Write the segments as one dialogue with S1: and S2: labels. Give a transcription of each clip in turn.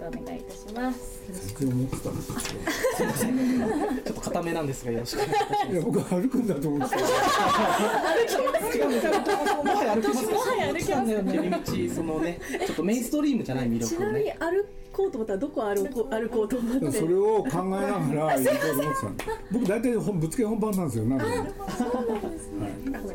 S1: くお願いいたします。
S2: 僕思ってたんですけど
S3: すいませんちょっと固めなんですがよろしくお願いいたします。
S2: いや僕は歩くんだと思ってた。
S3: もはや歩きます
S1: もはや歩きます
S3: 寄り道そのねちょっとメインストリームじゃない魅力を
S1: ちなみに
S3: ね。
S1: 歩こうと思ったらどこ歩こうと思って
S2: それを考えながら行こうと思ってたんで僕大体ぶつけ本番なんですよ。なんで
S1: そうなんですね、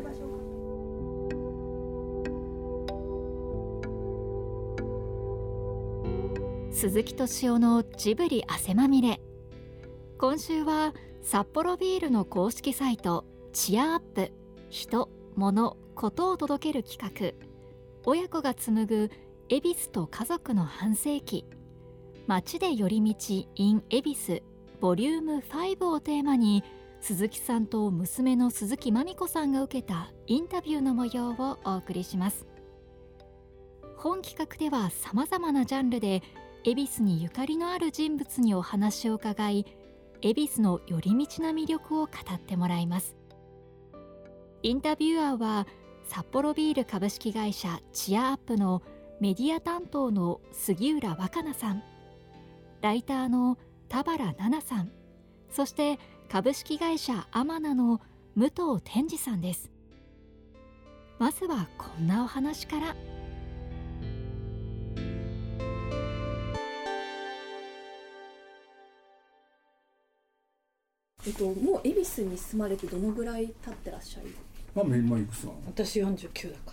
S4: 鈴木敏夫のジブリ汗まみれ。今週は札幌ビールの公式サイトチアアップ、人、物、ことを届ける企画、親子が紡ぐ恵比寿と家族の半世紀、街で寄り道 in 恵比寿ボリューム5をテーマに、鈴木さんと娘の鈴木まみこさんが受けたインタビューの模様をお送りします。本企画ではさまざまなジャンルで恵比寿にゆかりのある人物にお話を伺い、恵比寿の寄り道な魅力を語ってもらいます。インタビュアーは札幌ビール株式会社チアアップのメディア担当の杉浦若菜さん、ライターの田原奈々さん、そして株式会社アマナの武藤天二さんです。まずはこんなお話から。
S1: もう恵比寿に住まれてどのぐらい経ってらっしゃる？
S2: 今いくつなの？
S5: 私49だから。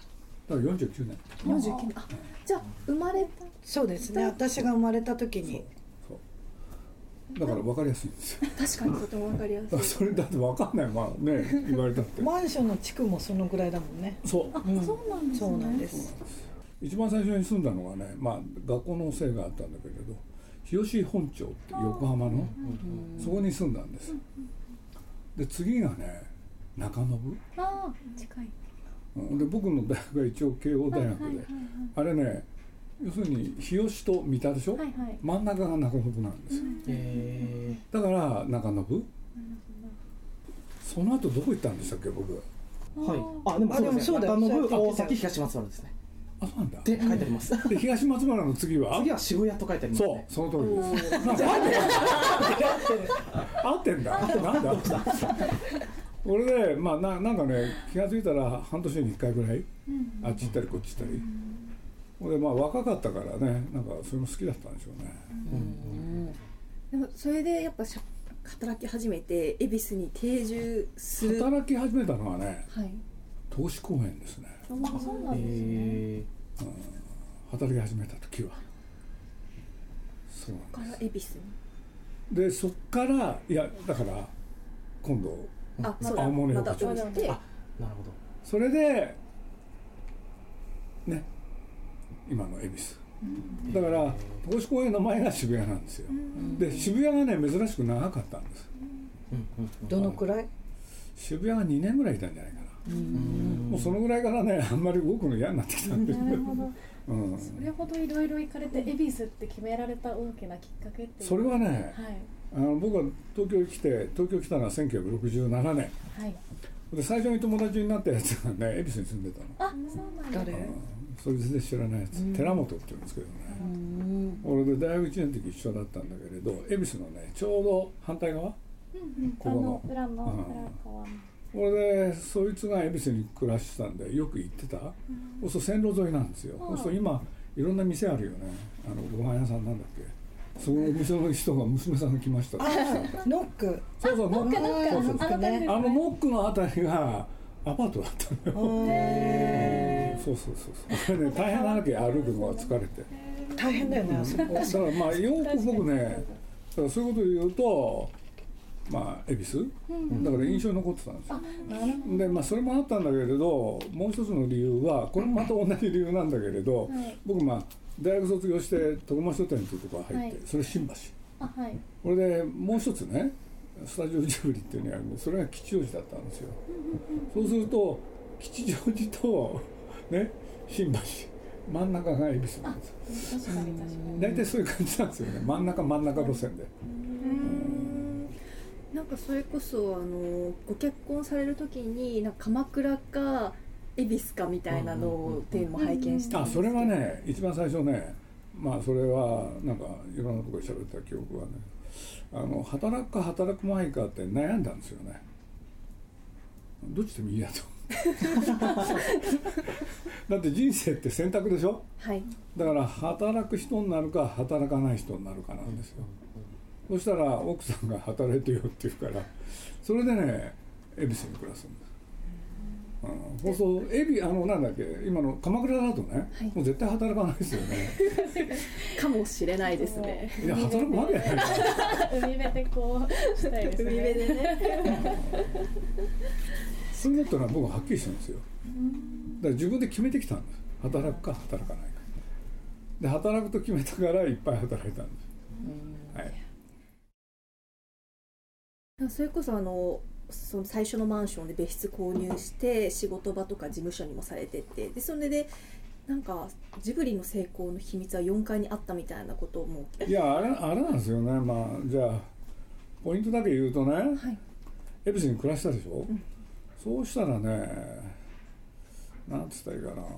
S2: だから49年。
S1: 49年。あ、じゃあ生まれた。
S5: そうですね。私が生まれた時に。
S2: だから分かりやすいんですよ。
S1: 確かにとても分かりやすい。
S2: それだって分かんない、まあね、言われたって
S5: マンションの地区もそのぐらいだもんね。
S2: そう。
S1: あ、そうなんですね。
S5: そうなんです。
S2: 一番最初に住んだのがね、まあ学校のせいがあったんだけれど、日吉本町って横浜のそこに住んだんです。で次がね、中延。
S1: ああ、近い。
S2: で僕の大学が一応慶応大学で、あれね、要するに日吉と三田でしょ、はいはい、真ん中が中延なんですよ、だから中延。その後どこ行ったんでしたっけ僕。
S3: はい。あ、でもそうですね。中延、大崎、東松原ですね。
S2: あ、そうなんだ。
S3: って書いてあります。
S2: で東松原の次は
S3: 渋谷と書いてありますね。
S2: そう、その通りです。なんで合ってんだ。なんで合ってんだ。これでまあなんかね、気が付いたら半年に1回ぐらいあっち行ったりこっち行ったり。でまあ若かったからね、なんかそれも好きだったんでしょうね。
S1: でもそれでやっぱ働き始めて恵比寿に定住する。
S2: 働き始めたのはね、
S1: はい、
S2: 投資公園ですね。
S1: そうなんですね。
S2: 働き始めた時はそうなんです。
S1: から恵比寿
S2: でそっからいやだから今度青森を
S1: また降りて、
S3: なるほど。
S2: それでね、今の恵比寿だから投資公園の前が渋谷なんですよ。で渋谷がね珍しく長かったんです。
S5: どのくらい？
S2: 渋谷が2年ぐらいいたんじゃないかな。もうそのぐらいからね、あんまり動くの嫌になってきたんです。なるほど。
S1: それほどいろいろ行かれて恵比寿って決められた大きなきっかけっていう。
S2: それはね、
S1: はい、
S2: 僕は東京来たのは1967年、はい、で最初に友達になったやつがね恵比寿に住んでたの。
S1: あ、そうなんだ。
S5: 誰？
S2: それ全然知らないやつ、寺本って言うんですけどね。俺で大学1年の時一緒だったんだけれど、恵比寿のねちょうど反対側、ここの
S1: 裏側の。
S2: 俺でそいつが恵比寿に暮らしてたんでよく行ってた。そうすると線路沿いなんですよ。そうすると今いろんな店あるよね。ご飯屋さんなんだっけ。そのお店の人が娘さんが来ました。
S5: ノック。
S2: そうそう、ノック。ノックのあたりがアパートだったのよ。そう。あれね大変なわけ、歩くのが疲れて。
S5: 大変だよね。
S2: だからまあよく僕ね、だからそういうことを言うと。まあ恵比寿だから印象に残ってたんですよ。でまあそれもあったんだけれど、もう一つの理由はこれもまた同じ理由なんだけれど、僕まあ大学卒業して徳間書店というところが入って、それ新橋。これでもう一つねスタジオジブリっていうのがあるんで、それが吉祥寺だったんですよ。そうすると吉祥寺とね新橋真ん中が恵比寿なんですよ。大体そういう感じなんですよね。真ん中路線で。
S1: なんかそれこそご結婚される時になんか鎌倉か恵比寿かみたいなのをテーマ拝見したんですけど、
S2: それはね一番最初ねまあそれはなんかいろんなところで喋った記憶はね、働くか働くまいかって悩んだんですよね。どっちでもいいやとだって人生って選択でしょ、
S1: はい、
S2: だから働く人になるか働かない人になるかなんですよ。そしたら奥さんが働いてよって言うから、それでね恵比寿に暮らすんです。そうそう、なんだっけ、今の鎌倉だとね、はい、もう絶対働かないですよね
S1: かもしれないですね。
S2: いや働くわけないから
S6: 海辺でこうしたいですね。
S1: 海辺でね
S2: そういうのってのは僕ははっきりしたんですよ。だから自分で決めてきたんです。働くか働かないかで、働くと決めたからいっぱい働いたんです。はい、
S1: それこそその最初のマンションで別室購入して仕事場とか事務所にもされてて、でそれでなんかジブリの成功の秘密は4階にあったみたいなことも。
S2: いやあれなんですよね。まあじゃあポイントだけ言うとね、はい、恵比寿に暮らしたでしょ、うん、そうしたらね、なんつったらいいかな、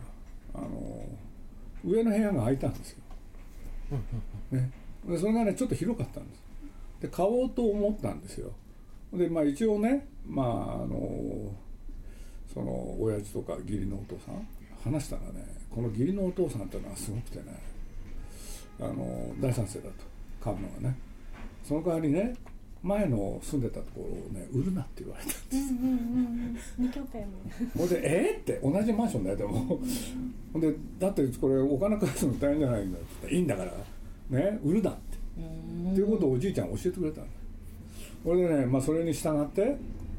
S2: 上の部屋が空いたんですよ、ね、でそれがねちょっと広かったんです。で買おうと思ったんですよ。でまあ一応ね、まあその親父とか義理のお父さん話したらね、この義理のお父さんっていうのはすごくてね、大賛成だと、買うのがね。その代わりね、前の住んでたところをね売るなって言われたんです。
S6: 2拠点
S2: ほんでって同じマンションだよでもほんでだってこれお金返すの大変じゃないんだっていいんだからね売るなっていうことをおじいちゃん教えてくれたんだ。これでね、まあ、それに従って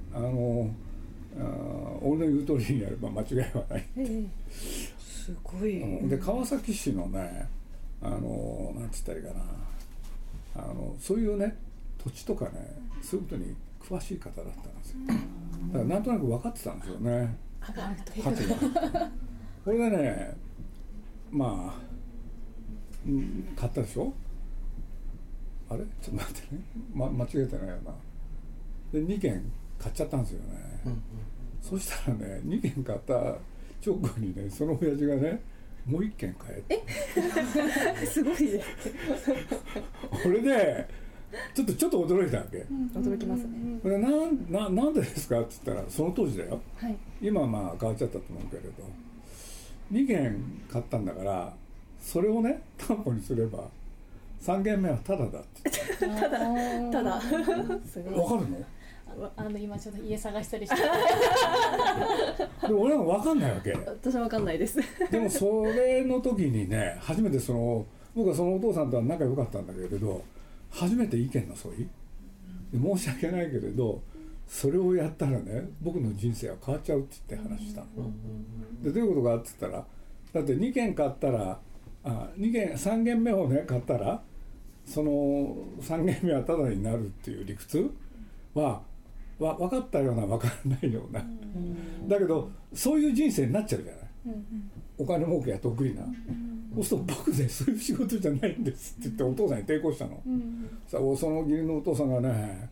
S2: 俺の言う通りにやれば間違いはない、
S5: すごい、
S2: で川崎市のねなんつったらいいかな、そういうね土地とかねそういうことに詳しい方だったんですよ。だからなんとなく分かってたんですよね、価値が。これでねまあ、買ったでしょ。あれちょっと待ってね、間違えてないよな。で2軒買っちゃったんですよね、そしたらね2軒買った直後にねその親父がねもう1軒買え
S1: すごいね
S2: これでちょっと驚いたわけ、
S1: 驚きますね。
S2: これなんでですかって言ったら、その当時だよ、
S1: はい、今
S2: はまあ変わっちゃったと思うけれど、2軒買ったんだからそれをね担保にすれば3軒目はタダだって
S1: ただ
S2: すごい分かる
S6: の？今ちょっと家探したりして
S2: で俺は分かんないわけ。
S1: 私は分かんないです
S2: でもそれの時にね初めて僕はそのお父さんとは仲良かったんだけれど初めて意見の相違で申し訳ないけれどそれをやったらね僕の人生は変わっちゃうって言って話したの、でどういうことかって言ったらだって2軒買ったら3軒目をね買ったらその3軒目はタダになるっていう理屈は分かったような分からないような、だけどそういう人生になっちゃうじゃない、お金儲けが得意な、そうすると僕ねそういう仕事じゃないんですって言ってお父さんに抵抗したの、その義理のお父さんがね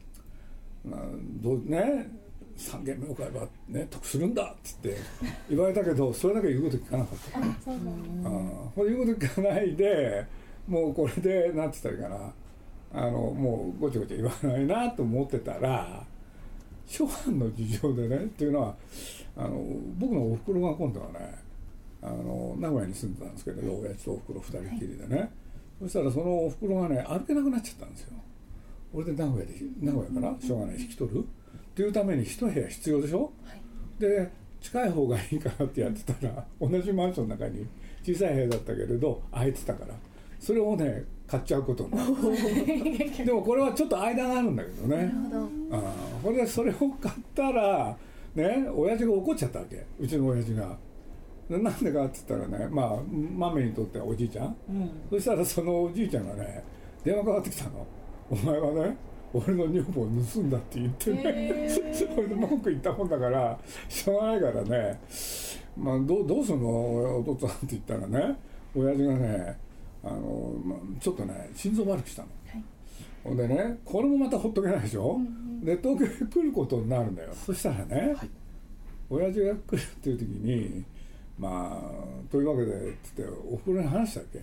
S2: 3軒目を買えばね得するんだって言われたけどそれだけ言うこと聞かなかったこれ言うこと聞かないでもうこれでなんて言ったらいいかなもうごちゃごちゃ言わないなと思ってたら諸般の事情でねっていうのは僕のおふくろが今度はね名古屋に住んでたんですけれど親父とおふくろ2人きりでね、そしたらそのおふくろがね歩けなくなっちゃったんですよ。俺で名古屋からしょうがない引き取るっていうために一部屋必要でしょ、で近い方がいいかなってやってたら同じマンションの中に小さい部屋だったけれど空いてたからそれをね買っちゃうことになるでもこれはちょっと間があるんだけどね。なるほど。それを買ったらね親父が怒っちゃったわけ、うちの親父が。なんでかって言ったらね、まあマメにとってはおじいちゃん、そしたらそのおじいちゃんがね電話かかってきたの。お前はね俺の女房を盗んだって言ってねそれで文句言ったもんだからしょうがないからね、まあ、どうすんのお父さんって言ったらね親父がねちょっとね心臓悪くしたの、ほんでねこれもまたほっとけないでしょ、で東京へ来ることになるんだよ。そしたらね、親父が来るっていう時にまあというわけでって言っておふくろに話したわけ。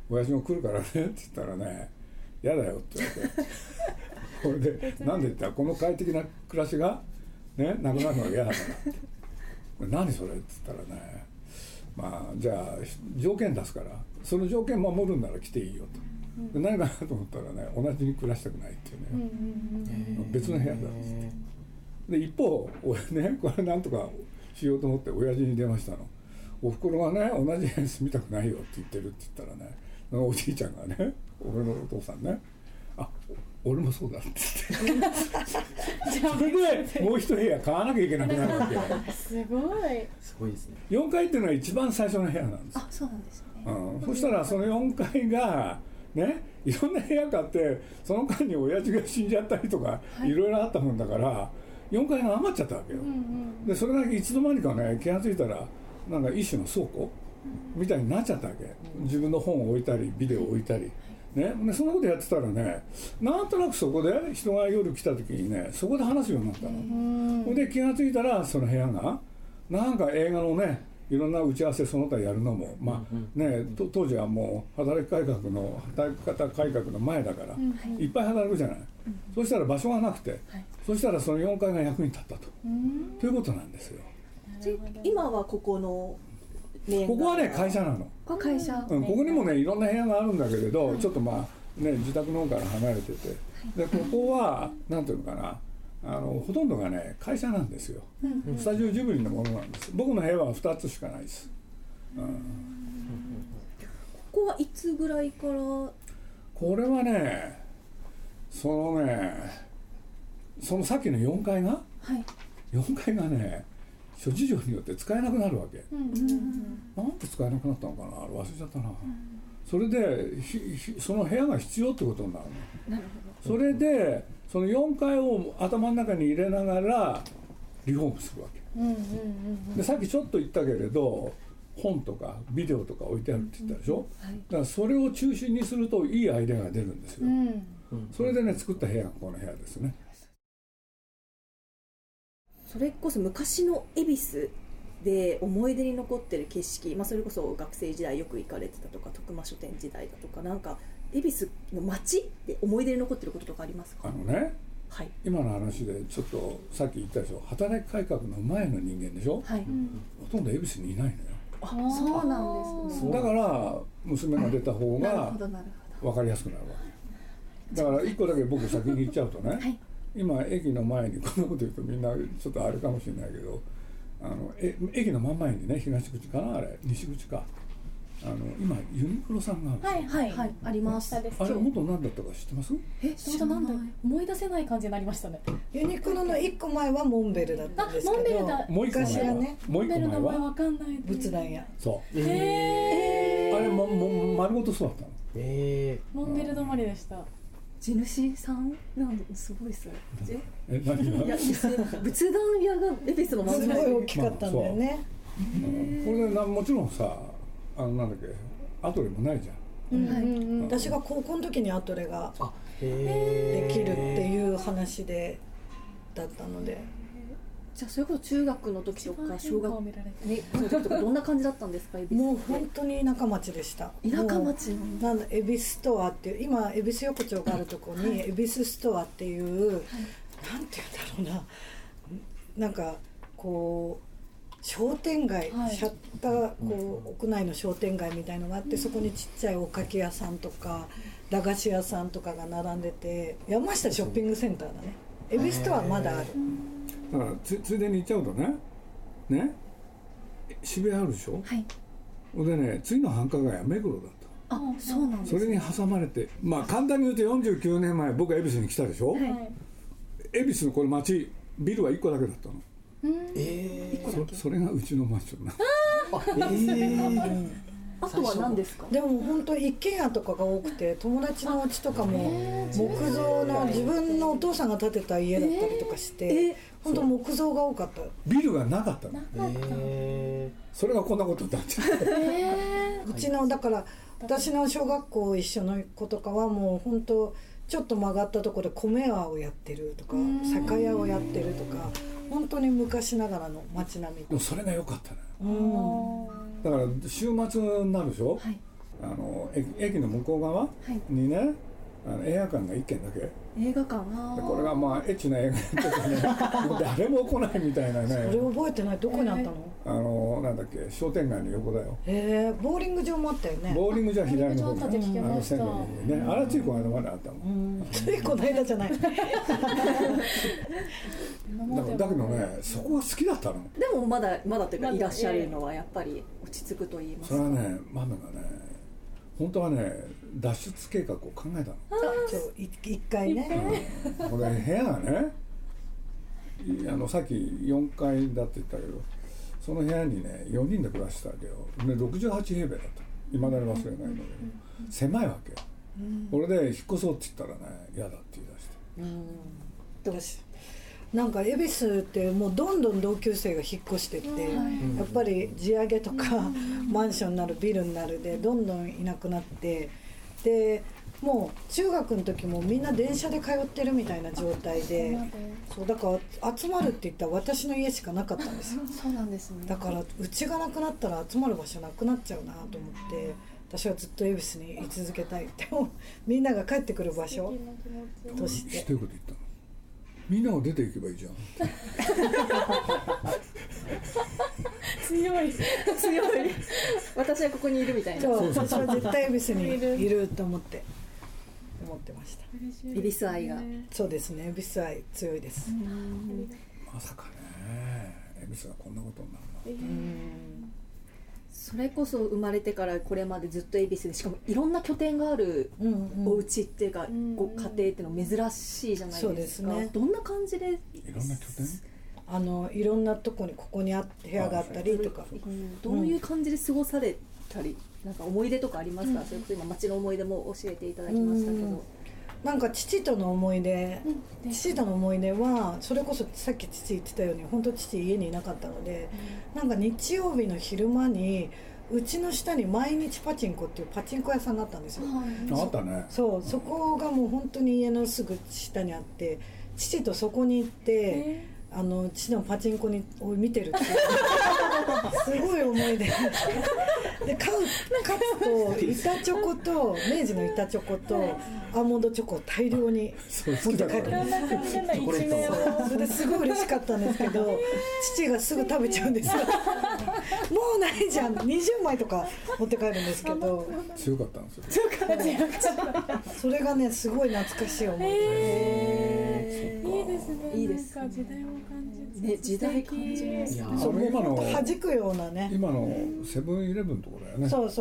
S2: 親父も来るからねって言ったらね、嫌だよって言われてこれでなんで言ったらこの快適な暮らしがねなくなるのが嫌だから何それって言ったらね、まあじゃあ条件出すからその条件守るんなら来ていいよと、何かなと思ったらね、同じに暮らしたくないっていうね、別の部屋だっつって、で一方俺ね、これなんとかしようと思って親父に電話したの。おふくろがね同じ部屋に住みたくないよって言ってるって言ったらね、おじいちゃんがね、俺のお父さんね、あ、俺もそうだって言ってそれでもう一部屋買わなきゃいけなくなるわけ
S6: すごい
S3: すごいですね。
S2: 4階っていうのは一番最初の部屋なんです。
S1: あ、そうなんですね。
S2: そしたらその4階がね、いろんな部屋買ってその間に親父が死んじゃったりとか、いろいろあったもんだから4階が余っちゃったわけよ、でそれがいつの間にかね、気が付いたらなんか一種の倉庫みたいになっちゃったわけ。自分の本を置いたりビデオを置いたりね、でそんなことやってたらね、なんとなくそこで人が夜来た時にね、そこで話すようになったの。で気が付いたらその部屋がなんか映画のね、いろんな打ち合わせその他やるのも、まあね、当時はもう働き方改革の前だから、いっぱい働くじゃない、そうしたら場所がなくて、そしたらその4階が役に立ったということなんですよ。
S1: 今はここの
S2: ここはね会社なの。
S1: 会社、
S2: ここにもねいろんな部屋があるんだけれど、ちょっとまあね自宅の方から離れてて、でここはなんていうのかな、ほとんどがね会社なんですよ、スタジオジブリのものなんです。僕の部屋は2つしかないです、
S1: ここはいつぐらいから？
S2: これはね、そのさっきの4階が、4階がね諸事情によって使えなくなるわけ、なんで使えなくなったのかな、忘れちゃったな、それでその部屋が必要ってことになるの。それでその4階を頭の中に入れながらリフォームするわけ、でさっきちょっと言ったけれど本とかビデオとか置いてあるって言ったでしょ、だからそれを中心にするといいアイデアが出るんですよ、それでね作った部屋がこの部屋ですね。
S1: それこそ昔の恵比寿で思い出に残ってる景色、それこそ学生時代よく行かれてたとか、徳間書店時代だとか、なんか恵比寿の街で思い出に残ってることとかありますか？今の話でちょっとさっき言ったでしょ、働き改革の前の人間でしょ、ほとんど恵比寿にいないのよ。そうなんですね。
S2: だから娘が出た方が分かりやすくなるわけだから1個だけ僕先に言っちゃうとね、今駅の前にこんなこと言うとみんなちょっとあれかもしれないけど、駅の真ん前にね、東口かな、あれ西口か、今ユニクロさんがあるんですよ。
S1: あります。
S2: あれ元何だったか知ってます？
S6: ちょうどなんだ思い出せない感じになりましたね。
S5: ユニクロの1個前はモンベルだったんですけど、
S6: モンベルだ。
S2: もう一個前は
S5: ね、
S2: もう一個前は
S6: わかんない。
S5: 仏壇屋。
S2: そう。あれも丸ごとそうだったの。
S6: モンベル止まりでした。
S1: 地主さんなんすごいですね。
S2: 何が？
S1: いや仏壇屋が恵比寿の真ん中に
S5: すごい大きかったんだよね。
S2: これでもちろんさ、なんだっけ、アトレもないじゃん。
S5: 私が高校の時にアトレができるっていう話でだったので。
S1: じゃあそれこそ中学の時とか小学の時とかどんな感じだったんですか？
S5: もう本当に田舎町でした。
S1: 田舎町
S5: なんだ、恵比寿ストアっていう、今恵比寿横丁があるところに恵比寿ストアっていう、なんていうんだろうな、なんかこう商店街、シャッターこう屋内の商店街みたいのがあって、そこにちっちゃいおかき屋さんとか駄菓子屋さんとかが並んでて、山下ショッピングセンターだね。恵比寿ストアはまだある。
S2: だからついでに言っちゃうとね、渋谷あるでしょ。でね、次の繁華街は目黒だった。
S1: そうなんです。
S2: それに挟まれて、簡単に言うと49年前僕は恵比寿に来たでしょ。恵比寿のこの町ビルは1個だけだったの。それがうちのマンションな。
S1: あとは何ですか？
S5: でも本当一軒家とかが多くて、友達のお家とかも木造の自分のお父さんが建てた家だったりとかして、本当木造が多かった。
S2: ビルがなかったの。それがこんなことになっちゃう。
S5: うちのだから私の小学校一緒の子とかはもう本当ちょっと曲がったところで米屋をやってるとか酒屋をやってるとか、本当に昔ながらの街並み。
S2: でもそれが良かったね。だから週末になるでしょ、 駅の向こう側にね、映画館が1軒だけ。
S1: 映画館
S2: でこれがまあエッチな映画とかねもう誰も来ないみたいなね。
S5: それ覚えてない。どこにあったの？
S2: なんだっけ、商店街の横だよ。
S5: ボーリング場もあったよね。
S2: ボーリング場は左の方
S6: ボーリング場あったって聞きました。
S2: 線路にね、あれついこの間まであったもん。
S5: ついこの間じゃない。
S2: だけどね、そこが好きだったの。
S1: でもまだというかいらっしゃるのはやっぱり落ち着くと言いますか。
S2: それはね、マムがね、本当はね、脱出計画を考えたの。
S5: 一回ね。
S2: これ部屋がね、さっき4階だって言ったけど、その部屋にね4人で暮らしてたわけよ。で68平米だった。未だに忘れないんだけど、狭いわけ。俺で引っ越そうって言ったらね、嫌だって言い出して。
S5: なんか恵比寿ってもうどんどん同級生が引っ越してって、やっぱり地上げとかマンションになるビルになるでどんどんいなくなって、でもう中学の時もみんな電車で通ってるみたいな状態で、そうだから集まるって言ったら私の家しかなかったんですよ。
S6: そうなんですね。
S5: だからうちがなくなったら集まる場所なくなっちゃうなと思って、私はずっと恵比寿に居続けたいってみんなが帰ってくる場所として。
S2: ひどいこと言ったの。みんなが出ていけばいいじゃん。
S6: 強い
S1: 私はここにいるみたいな。
S5: そう、私は絶対恵比寿にいると思ってました。
S1: 恵比寿愛が。
S5: そうですね、恵比寿愛強いです。
S2: まさかね、恵比寿がこんなことになるなんて。
S1: それこそ生まれてからこれまでずっと恵比寿で、しかもいろんな拠点があるお家っていうか、ご家庭っていうの珍しいじゃないですか。
S5: そうですね。
S1: どんな感じで？
S2: いろんな拠点？
S5: いろんなとこにここに部屋があったりとか、
S1: どういう感じで過ごされたり、なんか思い出とかありますか？それこそ今街の思い出も教えていただきましたけど。
S5: なんか父との思い出はそれこそさっき父言ってたように本当父家にいなかったので、なんか日曜日の昼間にうちの下に毎日パチンコっていうパチンコ屋さんがあったんですよ。
S2: あったね。
S5: そう、そこがもう本当に家のすぐ下にあって、父とそこに行って父のパチンコを見てるっていうすごい思い出で、カツと板チョコと明治の板チョコとアーモンドチョコを大量に持って帰ってます。それですごい嬉しかったんですけど、父がすぐ食べちゃうんですよもうないじゃん、20枚とか持って帰るんですけど、
S2: 強かったんですよ。
S5: それがねすごい懐かしい思い出
S6: いいですね。
S1: いいです
S6: なんか時代も感じる。
S1: ね、時代感じます。
S5: そう、
S2: 今の
S5: 弾くようなね。
S2: 今のセブンイレブンのところだよね。
S5: そう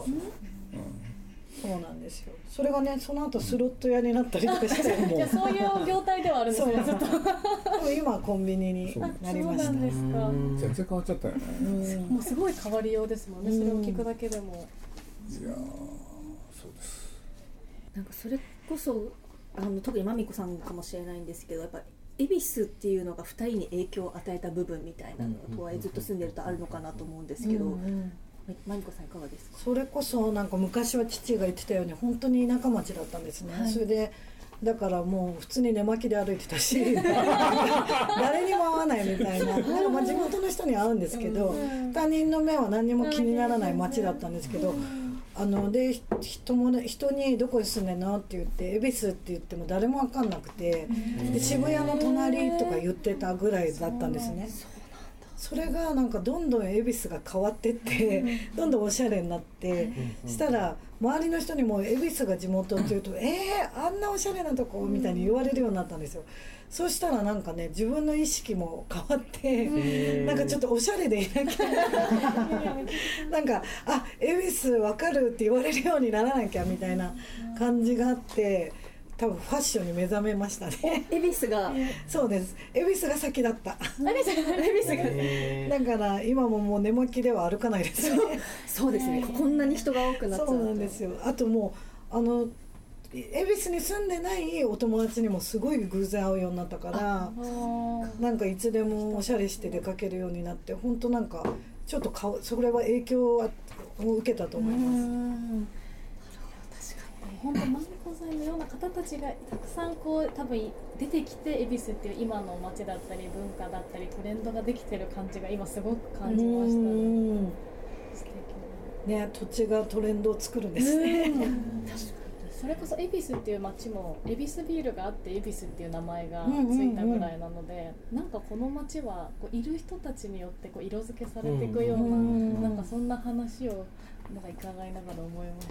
S5: なんですよ。それがね、その後スロット屋になったりとかして、
S6: じゃあそういう業態ではあるんですね。ずっと。
S5: 今はコンビニになりました。
S6: そうなんですか。
S2: 全然変わっちゃったよね。
S6: もうすごい変わりようですもんね。それを聞くだけでも。
S2: いやそうです。
S1: なんかそれこそ特にまみこさんかもしれないんですけど、やっぱ恵比寿っていうのが2人に影響を与えた部分みたいなのとはずっと住んでるとあるのかなと思うんですけど、まみこさんいかがですか？
S5: それこそなんか昔は父が言ってたように本当に田舎町だったんですね。それでだからもう普通に寝巻きで歩いてたし誰にも会わないみたいな、まあ地元の人には会うんですけど、他人の目は何にも気にならない町だったんですけど、で人にどこに住んでんのって言って恵比寿って言っても誰も分かんなくて、で渋谷の隣とか言ってたぐらいだったんですね。それがなんかどんどん恵比寿が変わってってどんどんおしゃれになって、したら周りの人にも恵比寿が地元って言うとあんなおしゃれなとこみたいに言われるようになったんですよ。そうしたらなんかね自分の意識も変わって、なんかちょっとおしゃれでいなきゃなんか恵比寿わかるって言われるようにならなきゃみたいな感じがあって、多分ファッションに目覚めましたね。
S1: 恵比寿が
S5: そうです。恵比寿が先だった。
S1: 恵比寿
S5: がだから今もう寝巻きでは歩かないですね。
S1: そうですね。こんなに人が多くなっちゃう。
S5: そうなんですよ。あともう恵比寿に住んでないお友達にもすごい偶然会うようになったから、なんかいつでもおしゃれして出かけるようになって、本当なんかちょっとそれは影響を受けたと思います。
S6: 本当まみこさんのような方たちがたくさん多分出てきて、恵比寿っていう今の街だったり文化だったりトレンドができてる感じが今すごく感じましたね。素敵な。
S5: ね、土地がトレンドを作るんですね。
S6: それこそ恵比寿っていう街も恵比寿ビールがあって恵比寿っていう名前がついたぐらいなので、なんかこの街はこういる人たちによってこう色付けされていくような、なんかそんな話をなんか伺いながら思いま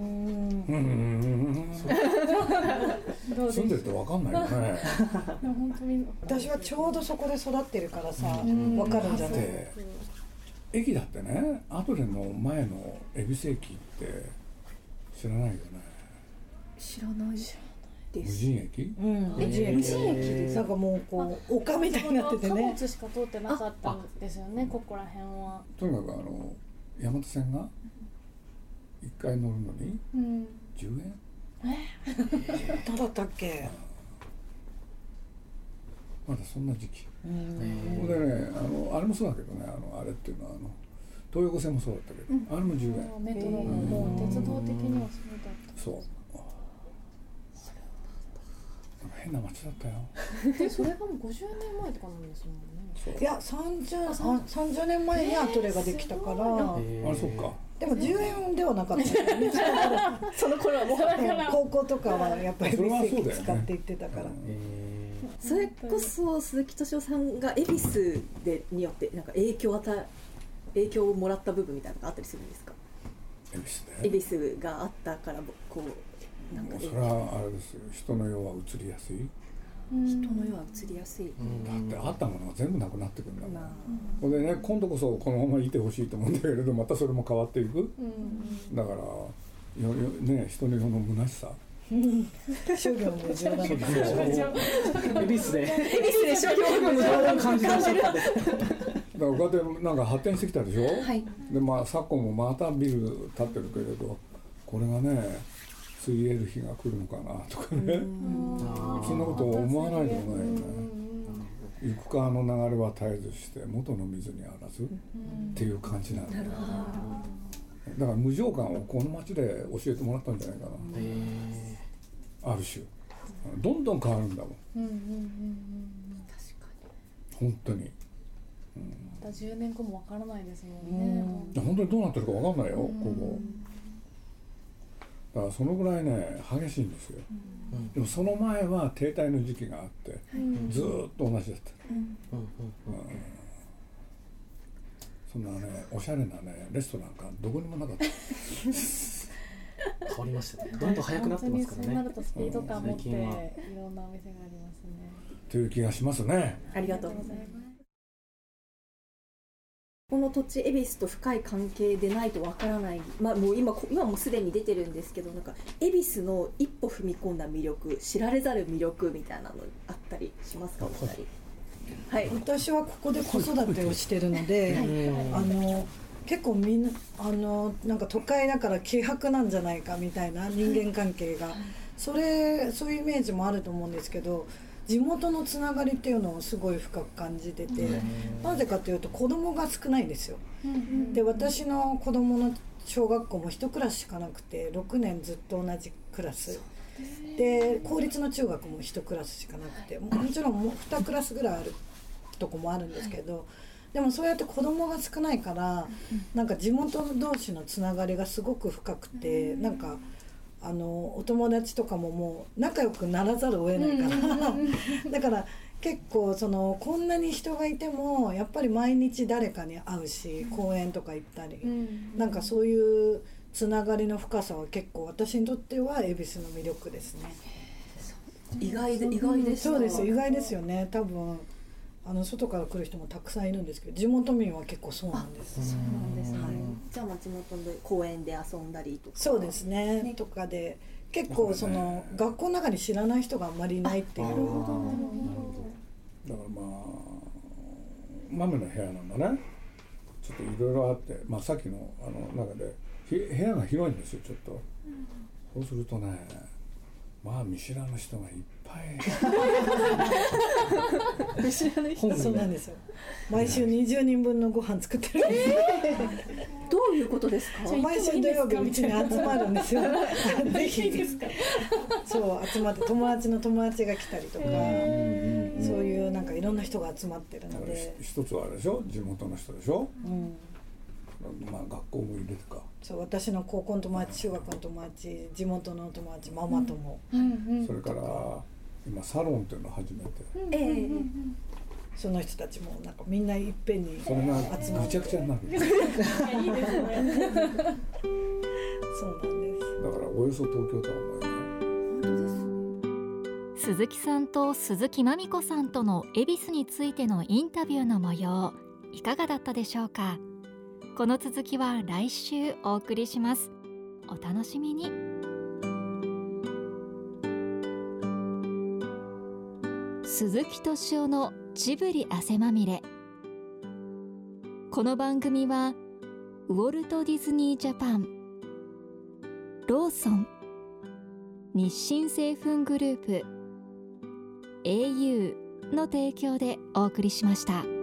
S6: した。どうでしょう。
S2: 住んでると分かんないよね。
S6: でも本当に
S5: 私はちょうどそこで育ってるからさ、分かるんじゃない。
S2: 駅だってね、アトレの前の恵比寿駅って知らないよね。
S1: 知らないです。
S2: 無人駅？
S1: 無人駅です。
S5: なんかもうこう丘みたいになっててね。
S6: 貨物しか通ってなかったんですよね、ここら辺は。
S2: とにかく山手線が1回乗るのに10円？
S5: どうだったっけ？
S2: まだそんな時期。でね、あれもそうだけどね、あれっていうのは東横線もそうだったけど、あれも10円。
S6: メトロももう鉄道的にはそうだった。
S2: そう。変な街だったよ。
S6: でそれがもう50年前とかなんですもんね。
S5: いや30年前にアトレができたから。
S2: あれそっか。
S5: でも10円ではなかったよね。その頃はもう高校とかはやっぱり恵比寿使って行ってたから。
S1: それこそ鈴木敏夫さんが恵比寿によってなんか影響をもらった部分みたいなのがあったりするんですか？恵比寿があったからこうなんか
S2: それはあれですよ、人の世は移りやすい。
S1: 人の世は移りやすい。
S2: だってあったものが全部なくなってくるんだもん。でね、今度こそこのままいてほしいと思うんだけれど、またそれも変わっていく。だからね、人の世の虚しさ。
S5: 商業の無常だね。
S3: 恵比寿で
S1: 商業の無常だ
S3: 感じました。
S2: だからこうやってなんか発展してきたでしょ。
S1: はい。
S2: で昨今もまたビル建ってるけれど、これがねついえる日が来るのかなとかね、そんなこと思わないでもないよね。行く川の流れは絶えずして元の水にあらずっていう感じなんだよ。だから無常感をこの街で教えてもらったんじゃないかな。ある種どんどん変わるんだもん。確かに。本当に。
S6: また10年後もわからないですもんね。
S2: 本当にどうなってるかわかんないよ、ここ。だからそのぐらいね激しいんですよ。でもその前は停滞の時期があって、ずーっと同じだった。そんなねおしゃれなねレストランかどこにもなかった。
S3: 変わりましたね。どんどん早くなってますからね。
S6: そうなるとスピード感を持っていろんなお店がありますね。
S2: という気がしますね。
S1: ありがとうございます。この土地恵比寿と深い関係でないとわからない、もう今もすでに出てるんですけど、なんか恵比寿の一歩踏み込んだ魅力、知られざる魅力みたいなのあったりしますか、お二人。はい、
S5: 私はここで子育てをしてるので、結構みんななんか都会だから希薄なんじゃないかみたいな人間関係が、そういうイメージもあると思うんですけど、地元のつながりっていうのをすごい深く感じてて、なぜかというと子供が少ないんですよ。で私の子供の小学校も1クラスしかなくて、6年ずっと同じクラスで、公立の中学も1クラスしかなくて、もちろん2クラスぐらいあるとこもあるんですけど、でもそうやって子供が少ないから、なんか地元同士のつながりがすごく深くて、なんかお友達とかももう仲良くならざるを得ないからだから結構こんなに人がいてもやっぱり毎日誰かに会うし、公園とか行ったり、なんかそういうつながりの深さは結構私にとっては恵比寿の魅力ですね。
S1: 意外です。
S5: そうです、意外ですよね。多分外から来る人もたくさんいるんですけど、地元民は結構そうなんです。
S1: そうなんです。はい。じゃあ地元で公園で遊んだりとか。
S5: そうですね。とかで結構学校の中に知らない人があんまりいないっていう。
S2: だから豆の部屋なんだね。ちょっといろいろあって、さっきの中で部屋が広いんですよ、ちょっと。そうするとね、見知らぬ人がいっぱい。
S1: 見知らぬ人。
S5: そうなんですよ。毎週20人分のご飯作ってるんです。
S1: どういうことですか？
S5: 毎週土曜日うちに集まるんですよ。ぜひですか。そう集まって友達の友達が来たりとか、そういうなんかいろんな人が集まってるので。
S2: 一つはあれでしょ、地元の人でしょ。 まあ学校も入れてか。
S5: そう私の高校の友達、中学の友達、地元の友達、ママ友、
S2: それから今サロンっていうのを始めて、
S5: その人たちもなんかみんないっぺんに
S2: それがぐちゃぐちゃになる。
S6: いいですね。
S5: そうなんです。
S2: だからおよそ東京とは思えない。
S4: 鈴木さんと鈴木まみこさんとの恵比寿についてのインタビューの模様、いかがだったでしょうか。この続きは来週お送りします。お楽しみに。鈴木敏夫のジブリ汗まみれ。この番組はウォルト・ディズニー・ジャパン、ローソン、日清製粉グループ、au の提供でお送りしました。